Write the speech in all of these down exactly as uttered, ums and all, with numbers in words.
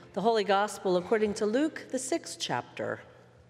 The Holy Gospel according to Luke, the sixth chapter.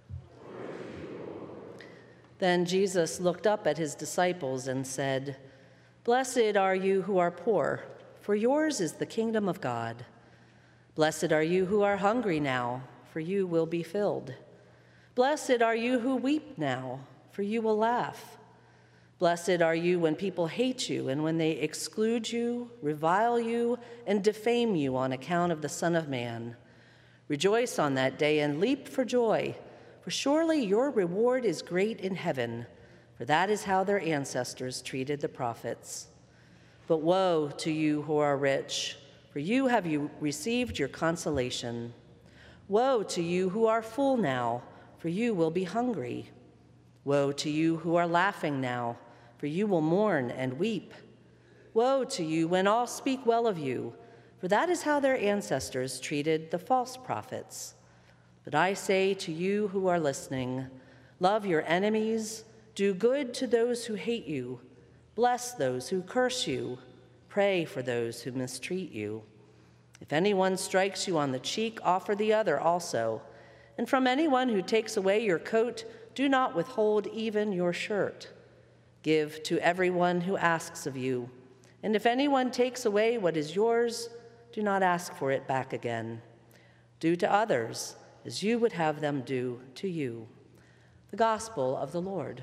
Then Jesus looked up at his disciples and said, "Blessed are you who are poor, for yours is the kingdom of God. Blessed are you who are hungry now, for you will be filled. Blessed are you who weep now, for you will laugh. Blessed are you when people hate you and when they exclude you, revile you, and defame you on account of the Son of Man. Rejoice on that day and leap for joy, for surely your reward is great in heaven, for that is how their ancestors treated the prophets. But woe to you who are rich, for you have you received your consolation. Woe to you who are full now, for you will be hungry. Woe to you who are laughing now, for you will mourn and weep. Woe to you when all speak well of you, for that is how their ancestors treated the false prophets. But I say to you who are listening, love your enemies, do good to those who hate you, bless those who curse you, pray for those who mistreat you. If anyone strikes you on the cheek, offer the other also. And from anyone who takes away your coat, do not withhold even your shirt. Give to everyone who asks of you. And if anyone takes away what is yours, do not ask for it back again. Do to others as you would have them do to you." The Gospel of the Lord.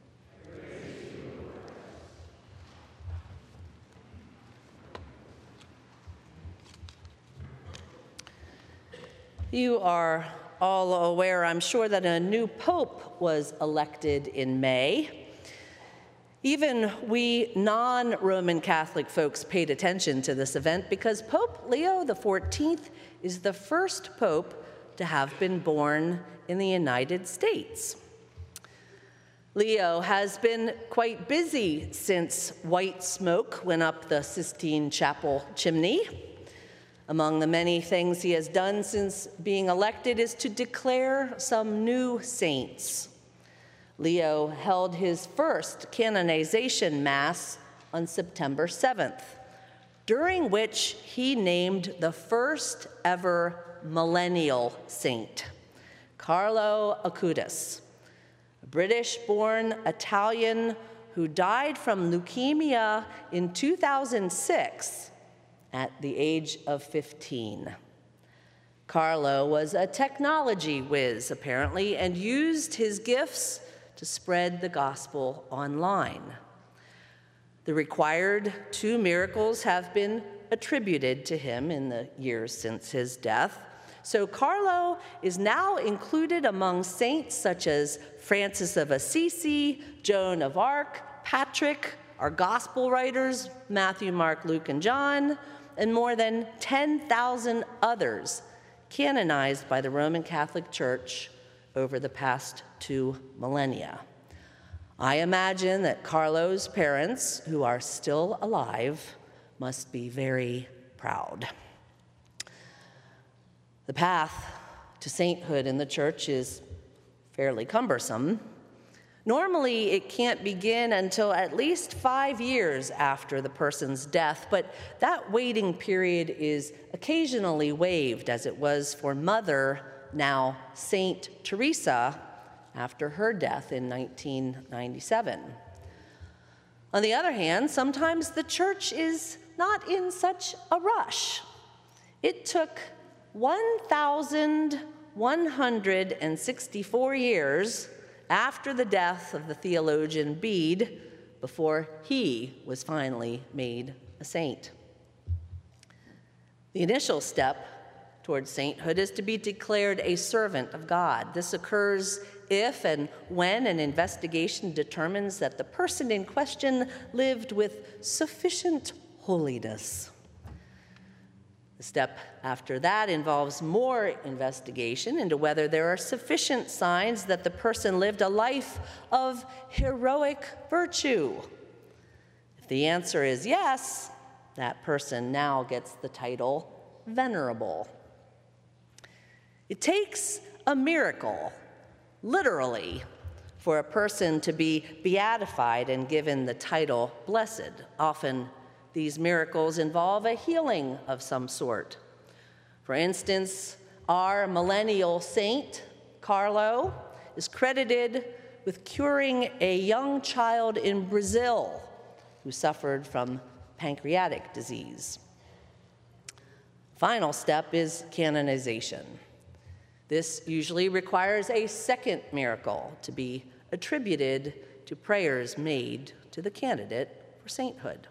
You are all aware, I'm sure, that a new pope was elected in May. Even we non-Roman Catholic folks paid attention to this event because Pope Leo the fourteenth is the first pope to have been born in the United States. Leo has been quite busy since white smoke went up the Sistine Chapel chimney. Among the many things he has done since being elected is to declare some new saints. Leo held his first canonization mass on September seventh, during which he named the first ever millennial saint, Carlo Acutis, a British-born Italian who died from leukemia in two thousand six at the age of fifteen. Carlo was a technology whiz, apparently, and used his gifts to spread the gospel online. The required two miracles have been attributed to him in the years since his death. So Carlo is now included among saints such as Francis of Assisi, Joan of Arc, Patrick, our gospel writers, Matthew, Mark, Luke, and John, and more than ten thousand others canonized by the Roman Catholic Church over the past two millennia. I imagine that Carlo's parents, who are still alive, must be very proud. The path to sainthood in the church is fairly cumbersome. Normally, it can't begin until at least five years after the person's death, but that waiting period is occasionally waived, as it was for Mother, now Saint Teresa, after her death in nineteen ninety-seven. On the other hand, sometimes the church is not in such a rush. It took one thousand one hundred sixty-four years after the death of the theologian Bede before he was finally made a saint. The initial step towards sainthood is to be declared a servant of God. This occurs if and when an investigation determines that the person in question lived with sufficient holiness. The step after that involves more investigation into whether there are sufficient signs that the person lived a life of heroic virtue. If the answer is yes, that person now gets the title venerable. It takes a miracle, literally, for a person to be beatified and given the title blessed. Often these miracles involve a healing of some sort. For For instance, our millennial saint, Carlo, is credited with curing a young child in Brazil who suffered from pancreatic disease. Final step is canonization. This usually requires a second miracle to be attributed to prayers made to the candidate for sainthood.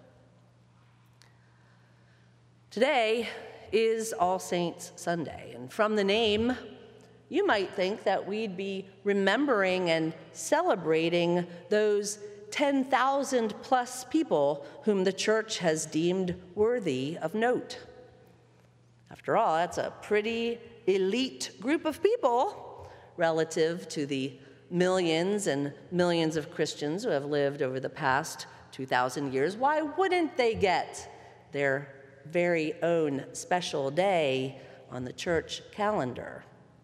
Today is All Saints Sunday, and from the name, you might think that we'd be remembering and celebrating those ten thousand plus people whom the Church has deemed worthy of note. After all, that's a pretty elite group of people relative to the millions and millions of Christians who have lived over the past two thousand years. Why wouldn't they get their very own special day on the church calendar?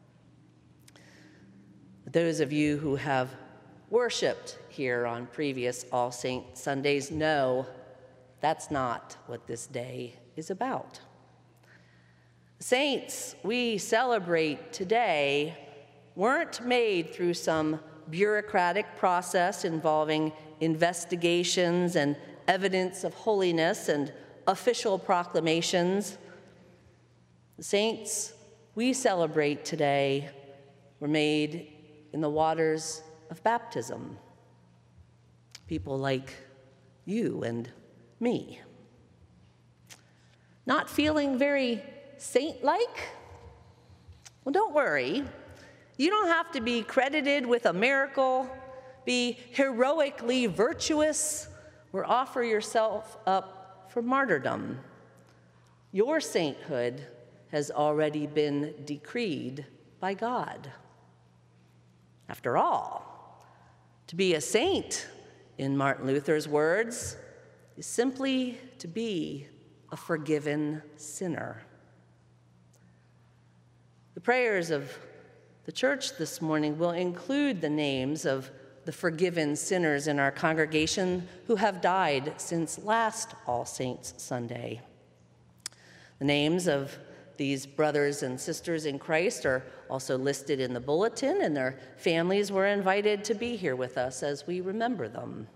Those of you who have worshiped here on previous All Saints Sundays know that's not what this day is about. Saints we celebrate today weren't made through some bureaucratic process involving investigations and evidence of holiness and official proclamations. The saints we celebrate today were made in the waters of baptism. People like you and me. Not feeling very saint-like? Well, don't worry. You don't have to be credited with a miracle, be heroically virtuous, or offer yourself up for martyrdom. Your sainthood has already been decreed by God. After all, to be a saint, in Martin Luther's words, is simply to be a forgiven sinner. The prayers of the church this morning will include the names of the forgiven sinners in our congregation who have died since last All Saints Sunday. The names of these brothers and sisters in Christ are also listed in the bulletin, and their families were invited to be here with us as we remember them.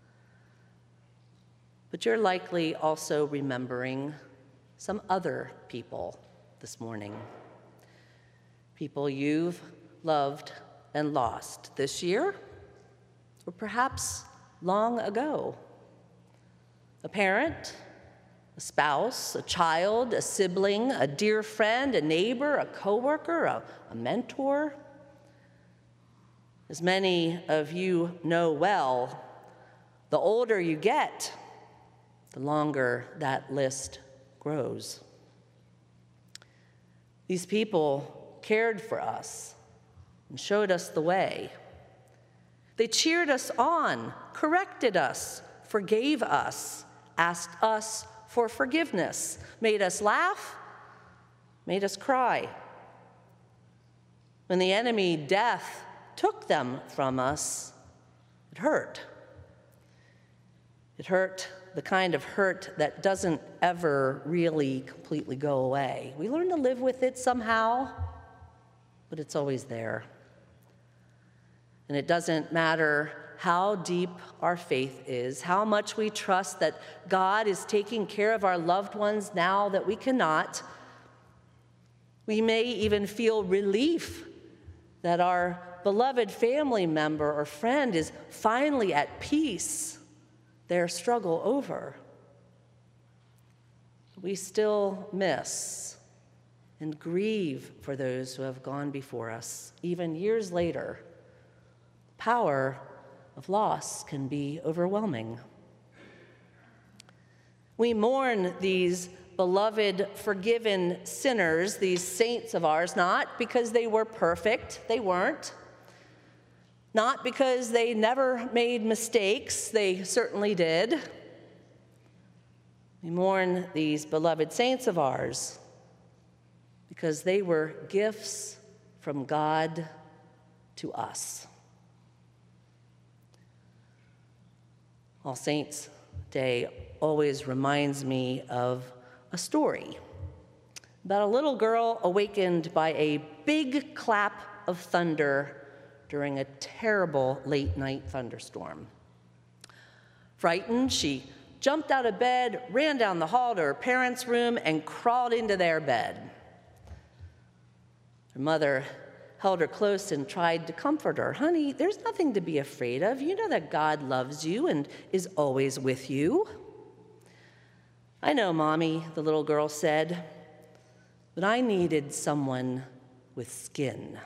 But you're likely also remembering some other people this morning. People you've loved and lost this year, or perhaps long ago. A parent, a spouse, a child, a sibling, a dear friend, a neighbor, a coworker, a, a mentor. As many of you know well, the older you get, the longer that list grows. These people cared for us and showed us the way. They cheered us on, corrected us, forgave us, asked us for forgiveness, made us laugh, made us cry. When the enemy, death, took them from us, it hurt. It hurt the kind of hurt that doesn't ever really completely go away. We learn to live with it somehow, but it's always there. And it doesn't matter how deep our faith is, how much we trust that God is taking care of our loved ones now that we cannot. We may even feel relief that our beloved family member or friend is finally at peace, their struggle over. We still miss and grieve for those who have gone before us, even years later. The power of loss can be overwhelming. We mourn these beloved, forgiven sinners, these saints of ours, not because they were perfect, they weren't. Not because they never made mistakes, they certainly did. We mourn these beloved saints of ours because they were gifts from God to us. All Saints Day always reminds me of a story about a little girl awakened by a big clap of thunder during a terrible late-night thunderstorm. Frightened, she jumped out of bed, ran down the hall to her parents' room, and crawled into their bed. Her mother held her close and tried to comfort her. "Honey, there's nothing to be afraid of. You know that God loves you and is always with you." "I know, Mommy," the little girl said, "but I needed someone with skin."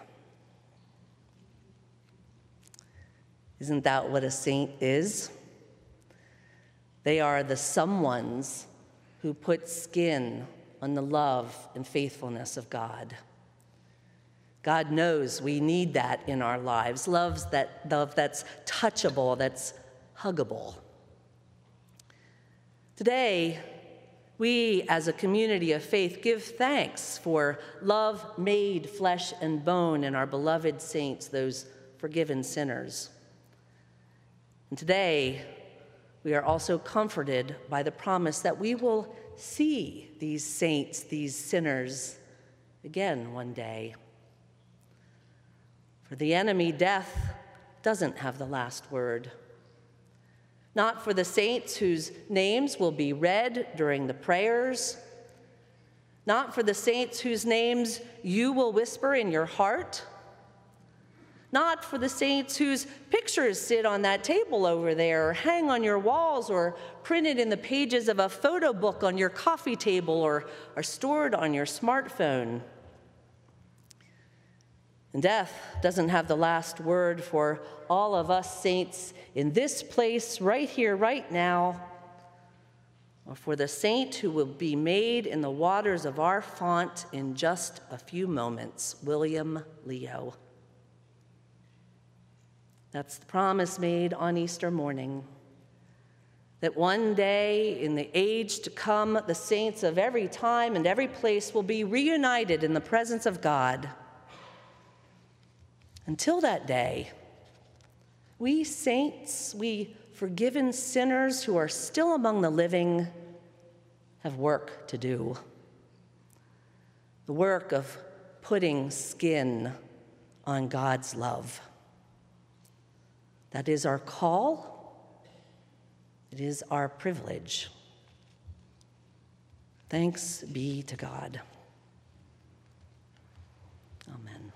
Isn't that what a saint is? They are the someones who put skin on the love and faithfulness of God. God knows we need that in our lives, loves that, love that's touchable, that's huggable. Today, we as a community of faith give thanks for love made flesh and bone in our beloved saints, those forgiven sinners. And today, we are also comforted by the promise that we will see these saints, these sinners, again one day. For the enemy, death doesn't have the last word. Not for the saints whose names will be read during the prayers, not for the saints whose names you will whisper in your heart, not for the saints whose pictures sit on that table over there, or hang on your walls, or printed in the pages of a photo book on your coffee table, or are stored on your smartphone. And death doesn't have the last word for all of us saints in this place, right here, right now, or for the saint who will be made in the waters of our font in just a few moments, William Leo. That's the promise made on Easter morning, that one day in the age to come, the saints of every time and every place will be reunited in the presence of God. Until that day, we saints, we forgiven sinners who are still among the living, have work to do. The work of putting skin on God's love. That is our call. It is our privilege. Thanks be to God. Amen.